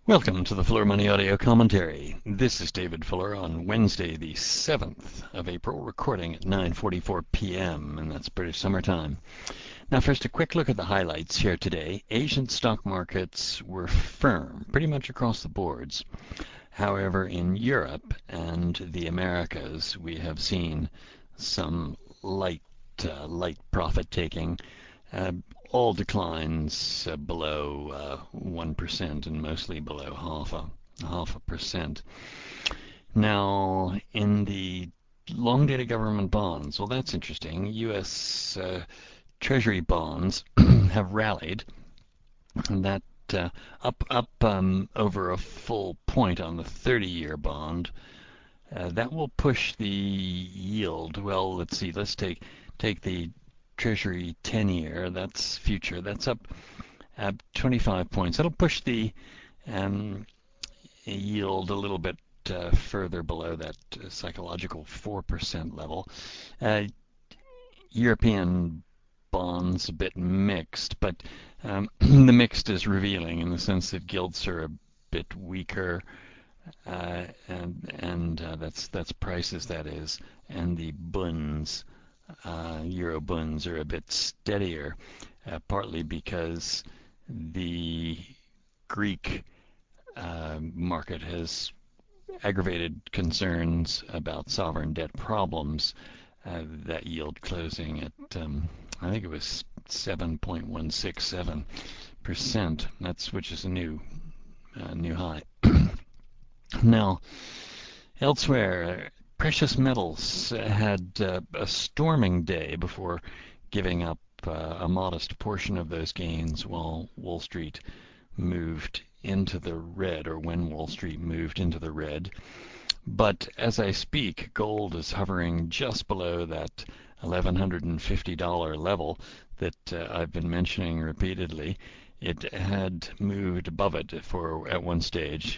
Welcome to the Fuller Money Audio Commentary. This is David Fuller on Wednesday, the 7th of April, recording at 9:44 p.m., and that's British Summer Time. Now first, a quick look at the highlights here today. Asian stock markets were firm, pretty much across the boards. However, in Europe and the Americas, we have seen some light profit taking. Uh, all declines below 1% and mostly below half a percent. Now, in the long-dated government bonds, well, that's interesting. U.S. Treasury bonds have rallied, and that up over a full point on the 30-year bond. That will push the yield. Well, let's see. Let's take the Treasury 10-year. That's future. That's up 25 points. That'll push the yield a little bit further below that psychological 4% level. European bonds a bit mixed, but the mixed is revealing in the sense that gilts are a bit weaker, and that's prices, that is, and the bunds, euro bunds, are a bit steadier, partly because the Greek market has aggravated concerns about sovereign debt problems. That yield closing at I think it was 7.167%. Which is a new high. Now, elsewhere, precious metals had a storming day before giving up a modest portion of those gains while Wall Street moved into the red, or when Wall Street moved into the red. But as I speak, gold is hovering just below that $1,150 level that I've been mentioning repeatedly. It had moved above it at one stage,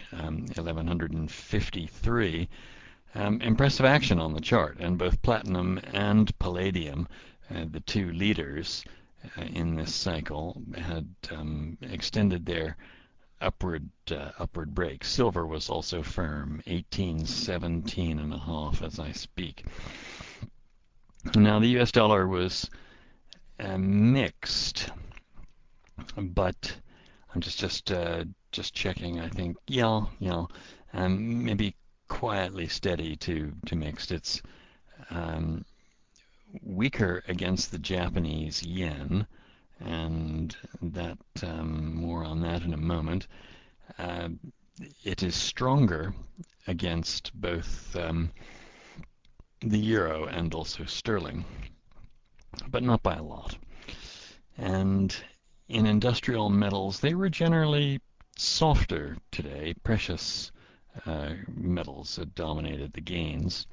1153. Impressive action on the chart, and both platinum and palladium, the two leaders in this cycle, had extended their upward break. Silver was also firm, 1817.5 as I speak. Now the U.S. dollar was mixed, but I'm just checking. I think maybe quietly steady to mixed. It's weaker against the Japanese yen, and that more on that in a moment. It is stronger against both the euro and also sterling, but not by a lot. And in industrial metals, they were generally softer today. Precious metals had dominated the gains.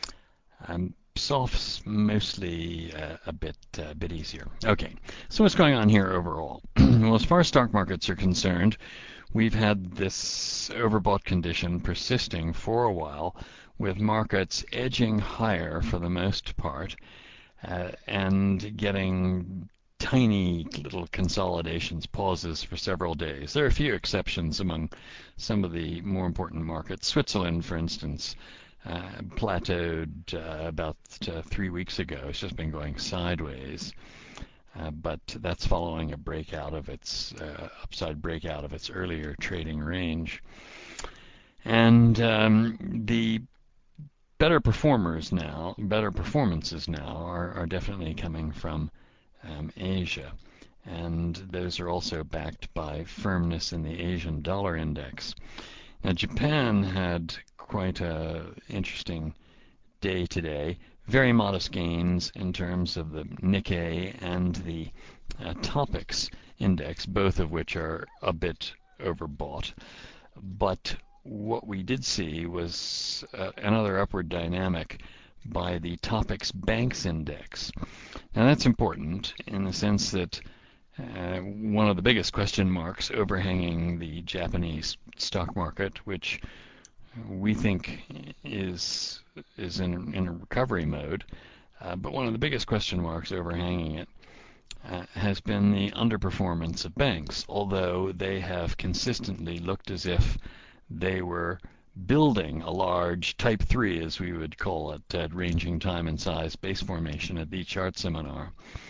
Softs mostly a bit easier. Okay, so what's going on here overall? Well, as far as stock markets are concerned, we've had this overbought condition persisting for a while, with markets edging higher for the most part, and getting tiny little consolidations, pauses for several days. There are a few exceptions among some of the more important markets. Switzerland, for instance, plateaued about 3 weeks ago. It's just been going sideways, but that's following a breakout of its upside breakout of its earlier trading range. And the better performances now are definitely coming from Asia, and those are also backed by firmness in the Asian dollar index. Now, Japan had quite an interesting day today. Very modest gains in terms of the Nikkei and the Topix index, both of which are a bit overbought. But what we did see was another upward dynamic by the Topix Banks Index. Now that's important in the sense that one of the biggest question marks overhanging the Japanese stock market, which we think is in a recovery mode, but one of the biggest question marks overhanging it has been the underperformance of banks, although they have consistently looked as if they were building a large type 3, as we would call it, at ranging time and size base formation at the chart seminar.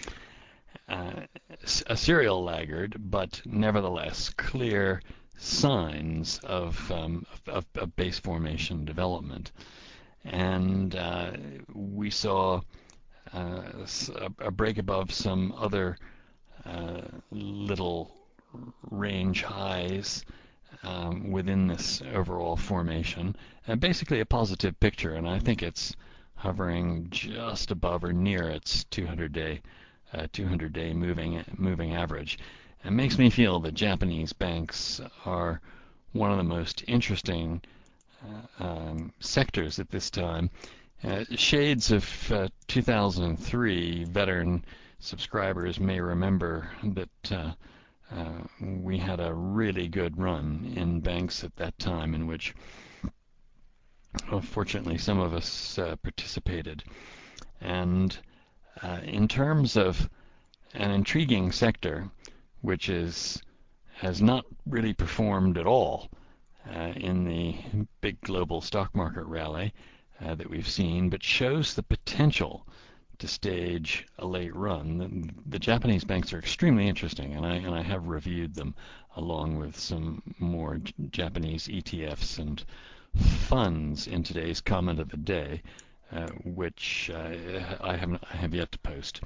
A serial laggard, but nevertheless clear signs of base formation development. And we saw a break above some other little range highs within this overall formation. Basically a positive picture, and I think it's hovering just above or near its 200-day moving average. It makes me feel that Japanese banks are one of the most interesting sectors at this time. Shades of 2003, veteran subscribers may remember that we had a really good run in banks at that time, in which, fortunately, some of us participated. And in terms of an intriguing sector, which has not really performed at all in the big global stock market rally that we've seen, but shows the potential to stage a late run. The Japanese banks are extremely interesting, and I have reviewed them along with some more Japanese ETFs and funds in today's comment of the day, which I have yet to post.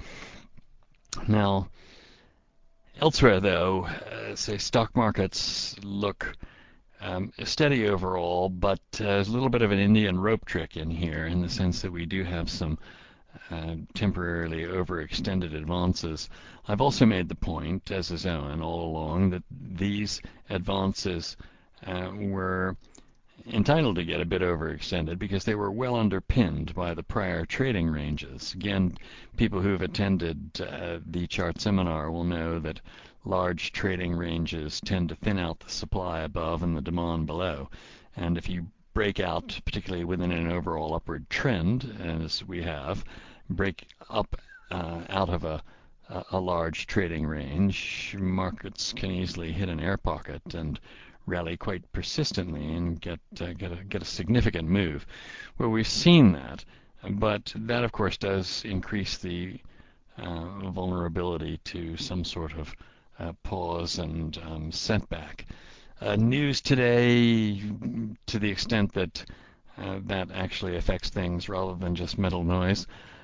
Now, elsewhere though, say stock markets look steady overall, but there's a little bit of an Indian rope trick in here, in the sense that we do have some temporarily overextended advances. I've also made the point, as has Owen all along, that these advances were entitled to get a bit overextended because they were well underpinned by the prior trading ranges. Again, people who have attended the chart seminar will know that large trading ranges tend to thin out the supply above and the demand below. And if you break out, particularly within an overall upward trend, as we have, break up out of a large trading range, markets can easily hit an air pocket and rally quite persistently and get a significant move. Well, we've seen that, but that of course does increase the vulnerability to some sort of pause and setback. News today, to the extent that that actually affects things rather than just mental noise.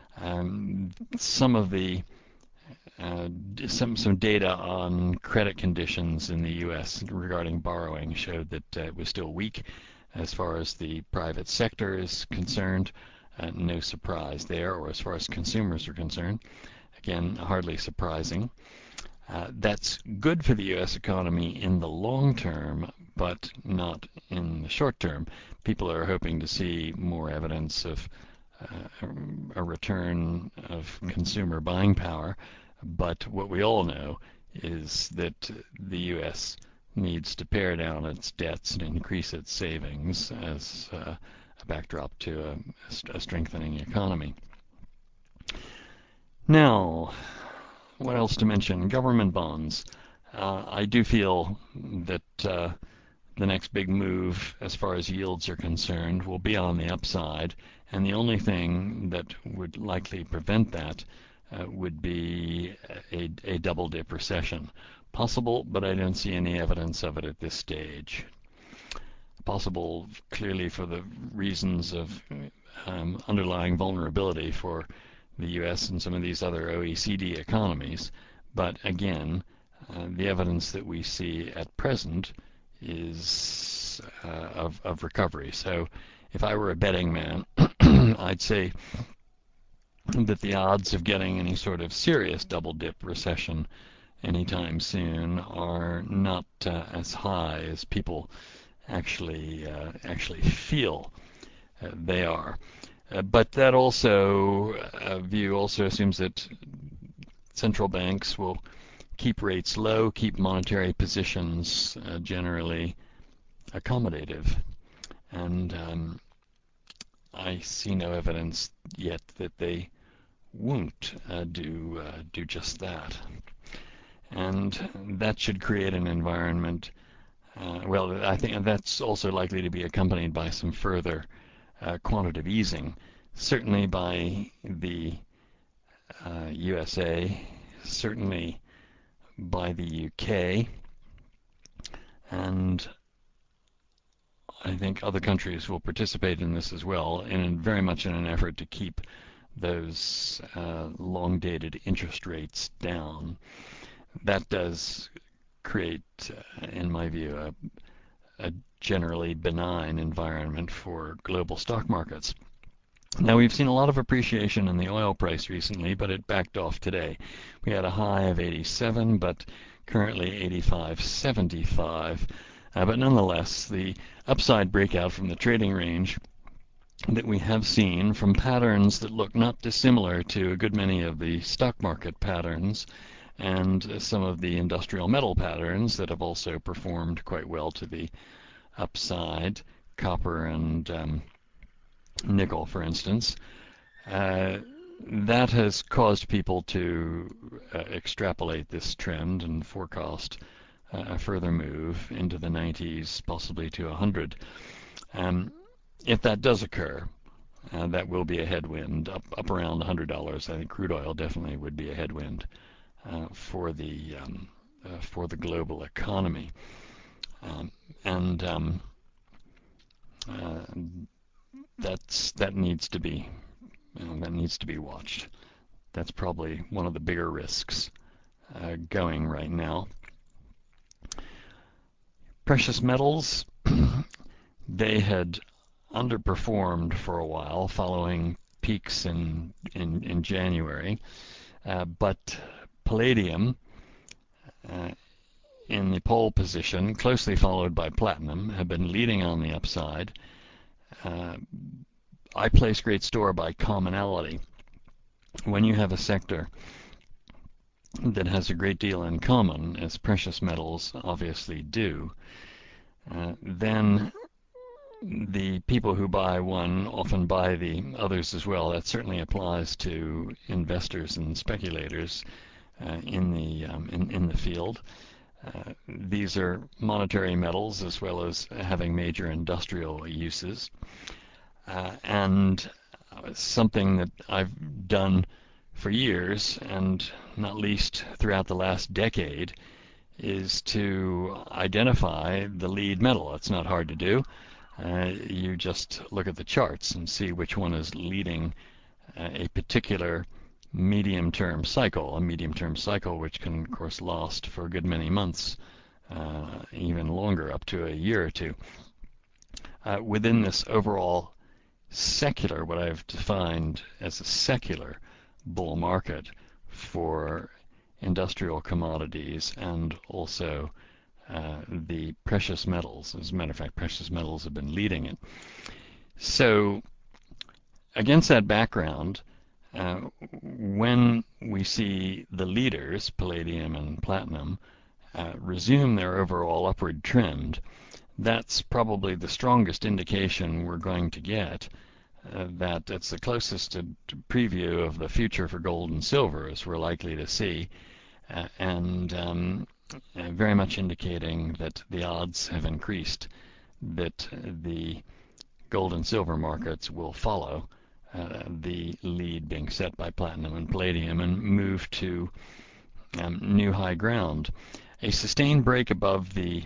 Some of the some data on credit conditions in the U.S. regarding borrowing showed that it was still weak as far as the private sector is concerned. No surprise there, or as far as consumers are concerned. Again, hardly surprising. That's good for the U.S. economy in the long term, but not in the short term. People are hoping to see more evidence of a return of consumer buying power, but what we all know is that the U.S. needs to pare down its debts and increase its savings as a backdrop to a strengthening economy. Now, what else to mention? Government bonds. I do feel that the next big move as far as yields are concerned will be on the upside, and the only thing that would likely prevent that would be a double dip recession. Possible, but I don't see any evidence of it at this stage. Possible clearly for the reasons of underlying vulnerability for the US and some of these other OECD economies, but again, the evidence that we see at present is of recovery. So if I were a betting man, I'd say that the odds of getting any sort of serious double dip recession anytime soon are not as high as people actually feel they are. But that view also assumes that central banks will keep rates low, keep monetary positions generally accommodative, and I see no evidence yet that they won't do just that, and that should create an environment. Well, I think that's also likely to be accompanied by some further quantitative easing, certainly by the USA, certainly by the UK, and I think other countries will participate in this as well, and very much in an effort to keep those long-dated interest rates down. That does create, in my view, a generally benign environment for global stock markets. Now, we've seen a lot of appreciation in the oil price recently, but it backed off today. We had a high of 87, but currently 85.75. But nonetheless, the upside breakout from the trading range that we have seen from patterns that look not dissimilar to a good many of the stock market patterns and some of the industrial metal patterns that have also performed quite well to the upside, copper and nickel, for instance. That has caused people to extrapolate this trend and forecast a further move into the 90s, possibly to 100. If that does occur, that will be a headwind up around $100. I think crude oil definitely would be a headwind for the global economy, and that needs to be watched. That's probably one of the bigger risks going right now. Precious metals, they had underperformed for a while following peaks in January, but palladium in the pole position, closely followed by platinum, have been leading on the upside. I place great store by commonality. When you have a sector that has a great deal in common, as precious metals obviously do, then the people who buy one often buy the others as well. That certainly applies to investors and speculators in the field. These are monetary metals as well as having major industrial uses. And something that I've done for years, and not least throughout the last decade, is to identify the lead metal. It's not hard to do. You just look at the charts and see which one is leading a particular medium-term cycle, which can, of course, last for a good many months, even longer, up to a year or two. Within this overall secular, what I've defined as a secular bull market for industrial commodities and also the precious metals. As a matter of fact, precious metals have been leading it. So against that background, when we see the leaders, palladium and platinum, resume their overall upward trend, that's probably the strongest indication we're going to get that it's the closest to preview of the future for gold and silver as we're likely to see, and very much indicating that the odds have increased that the gold and silver markets will follow the lead being set by platinum and palladium and move to new high ground. A sustained break above the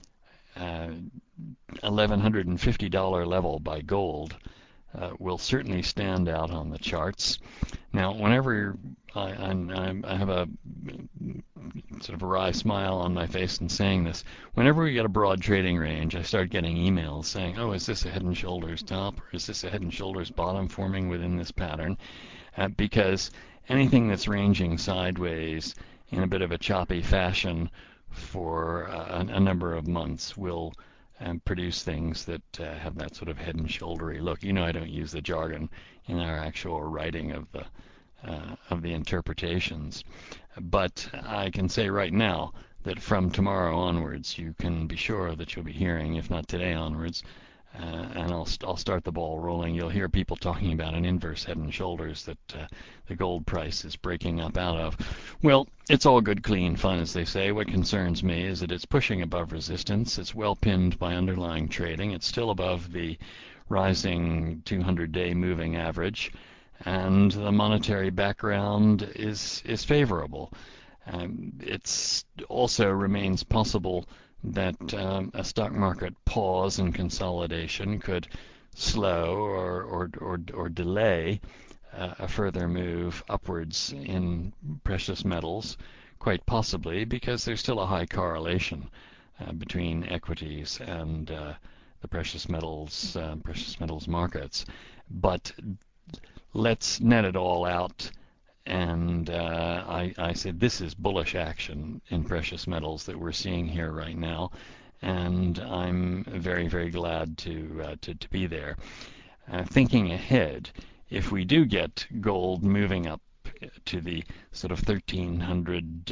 $1,150 level by gold will certainly stand out on the charts. Now, whenever I have a sort of a wry smile on my face in saying this, whenever we get a broad trading range, I start getting emails saying, oh, is this a head and shoulders top, or is this a head and shoulders bottom forming within this pattern? Because anything that's ranging sideways in a bit of a choppy fashion for a number of months will produce things that have that sort of head and shouldery look. You know, I don't use the jargon in our actual writing of the interpretations, but I can say right now that from tomorrow onwards, you can be sure that you'll be hearing, if not today onwards, and I'll start the ball rolling. You'll hear people talking about an inverse head and shoulders that the gold price is breaking up out of. Well, it's all good, clean fun, as they say. What concerns me is that it's pushing above resistance. It's well pinned by underlying trading. It's still above the rising 200-day moving average, and the monetary background is favorable. It also remains possible that a stock market pause and consolidation could slow or delay a further move upwards in precious metals, quite possibly because there's still a high correlation between equities and the precious metals markets. But let's net it all out. And I said this is bullish action in precious metals that we're seeing here right now, and I'm very, very glad to be there. Thinking ahead, if we do get gold moving up to the sort of 1300,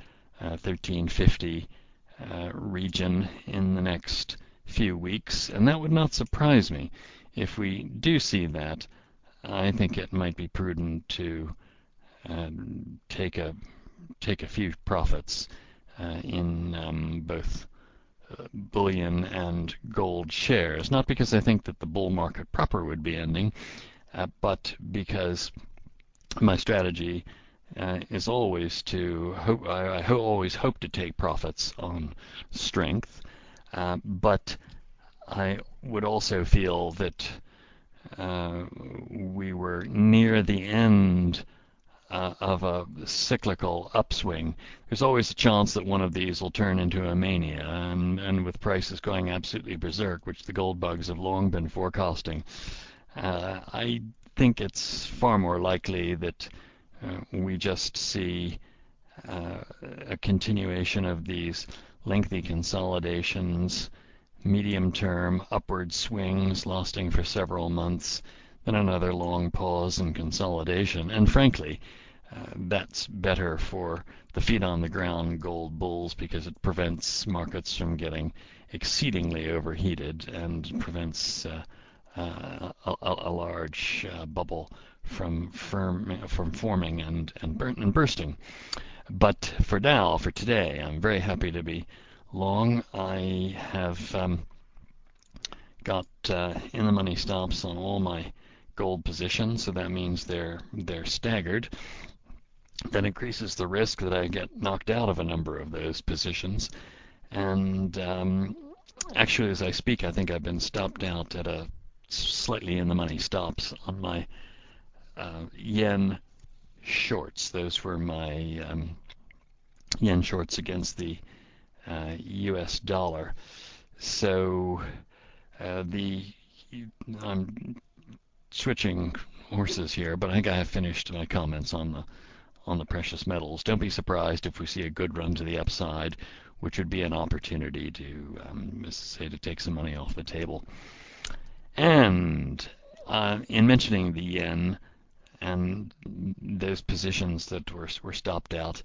1350 region in the next few weeks, and that would not surprise me. If we do see that, I think it might be prudent to take a few profits in both bullion and gold shares. Not because I think that the bull market proper would be ending, but because my strategy is always to hope. I always hope to take profits on strength, but I would also feel that we were near the end of a cyclical upswing. There's always a chance that one of these will turn into a mania, and with prices going absolutely berserk, which the gold bugs have long been forecasting, I think it's far more likely that we just see a continuation of these lengthy consolidations, medium-term upward swings lasting for several months, then another long pause and consolidation. And frankly, that's better for the feet on the ground gold bulls because it prevents markets from getting exceedingly overheated and prevents a large bubble from forming and bursting. But for now, for today, I'm very happy to be long. I have got in the money stops on all my gold positions, so that means they're staggered. That increases the risk that I get knocked out of a number of those positions. And actually, as I speak, I think I've been stopped out at a slightly in the money stops on my yen shorts. Those were my yen shorts against the US dollar. So I'm switching horses here, but I think I have finished my comments on the precious metals. Don't be surprised if we see a good run to the upside, which would be an opportunity to to take some money off the table. And in mentioning the yen and those positions that were stopped out,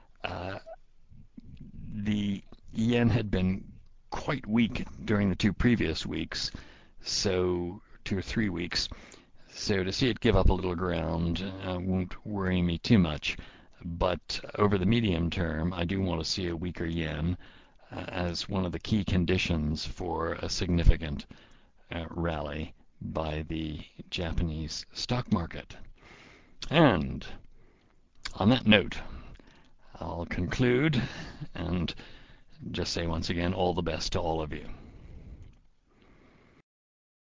the yen had been quite weak during the two previous weeks, so 2 or 3 weeks. So to see it give up a little ground won't worry me too much. But over the medium term, I do want to see a weaker yen as one of the key conditions for a significant rally by the Japanese stock market. And on that note, I'll conclude and just say once again, all the best to all of you.